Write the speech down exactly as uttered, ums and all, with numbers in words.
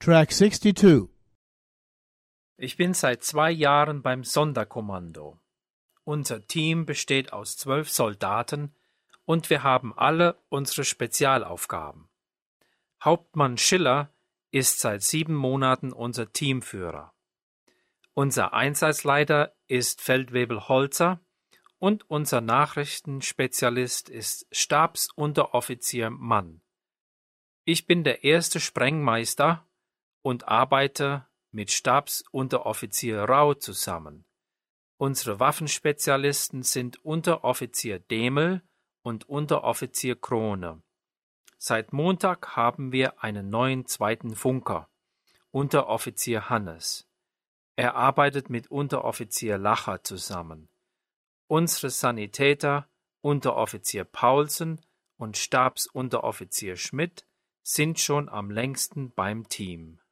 Track sixty-two. Ich bin seit zwei Jahren beim Sonderkommando. Unser Team besteht aus zwölf Soldaten und wir haben alle unsere Spezialaufgaben. Hauptmann Schiller ist seit sieben Monaten unser Teamführer. Unser Einsatzleiter ist Feldwebel Holzer und unser Nachrichtenspezialist ist Stabsunteroffizier Mann. Ich bin der erste Sprengmeister und arbeite mit Stabsunteroffizier Rau zusammen. Unsere Waffenspezialisten sind Unteroffizier Demel und Unteroffizier Krone. Seit Montag haben wir einen neuen zweiten Funker, Unteroffizier Hannes. Er arbeitet mit Unteroffizier Lacher zusammen. Unsere Sanitäter, Unteroffizier Paulsen und Stabsunteroffizier Schmidt, sind schon am längsten beim Team.